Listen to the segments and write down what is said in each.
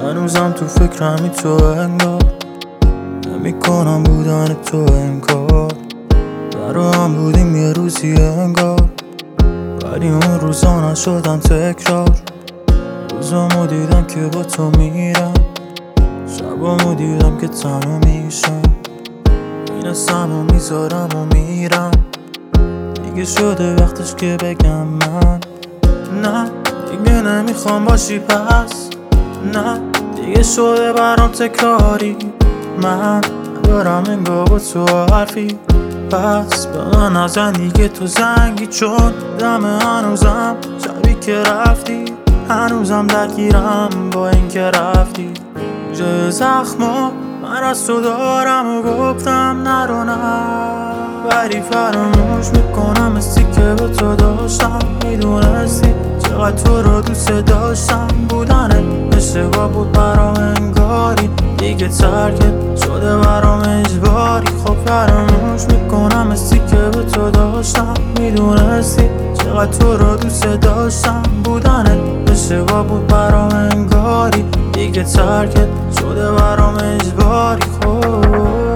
هنوزم تو فکرمی تو انگار نمیکنم بودن تو انکار برا هم بودیم یه روزی انگار ولی اون روزا نشدن تکرار روزامو دیدم که با تو میرم شبامو دیدم که تنها میشم این سمو میذارم و میرم دیگه شده وقتش که بگم من نه دیگه نمیخوام باشی پس نه دیگه شده برام تکراری من ندارم انگار با تو حرفی پس به من نزن دیگه تو زنگی چون دم هنوزم شبی که رفتی هنوزم درگیرم با این که رفتی جای زخما من از تو دارم و گفتم نرو نه ولی فراموش میکنم مثی که به تو داشتم میدونستی چقدر تو رو دوست داشتم بودنت اشتباه بود برام انگاری دیگه ترکت شده برام اجباری خب فراموش میکنم مثی که به تو داشتم میدونستی چقدر تو رو دوست داشتم بودنت اشتباه بود برام انگاری دیگه ترکت شده برام اجباری خب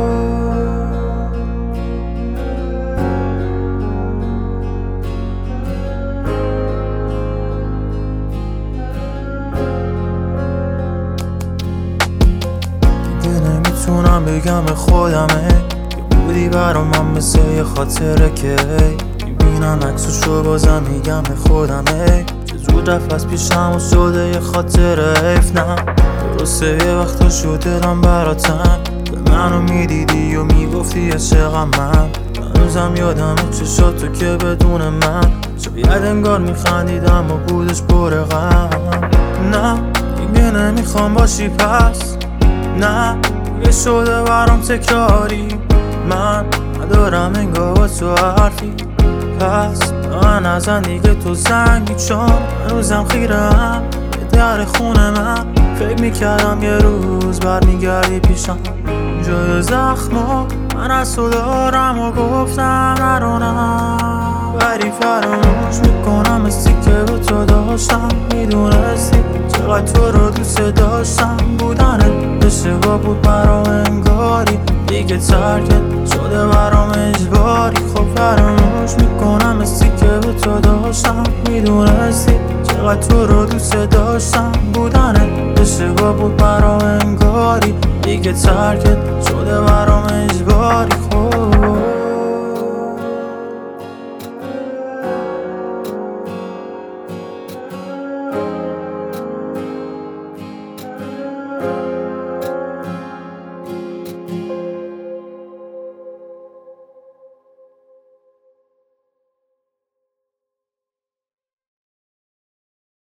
نمیتونم بگم به خودمه که بودی برام من مثل یه خاطره که میبینم عکسشو بازم میگم به خودمه چه زود رفت از پیشم و شده یه خاطره حیف نه درسته یه وقتا شد دلم براتن به منو میدیدی و میگفتی عشقم من هنوزم یادم چشاتو که بدون من شاید انگار میخندیدم و بودش پر غم نه دیگه نمیخوام باشی پس نه دیگه شده برام تکراری من ندارم انگار با تو حرفی پس من نزن دیگه تو زنگی چون هنوزم خیرم به در خونه من فکر میکردم یه روز برمیگردی پیشم جای زخما من از تو دارم و گفتم نرو نه ولی فراموش میکنم مثی که به تو داشتم میدونستی چقدر تو رو دوست داشتم بودنت اشتباه بود برام انگاری دیگه ترکت شده برام اجباری خب فراموش میکنم مثی که به تو داشتم میدونستی چقدر تو رو دوست داشتم بودنت اشتباه بود برام انگاری دیگه ترکت شده برام اجباری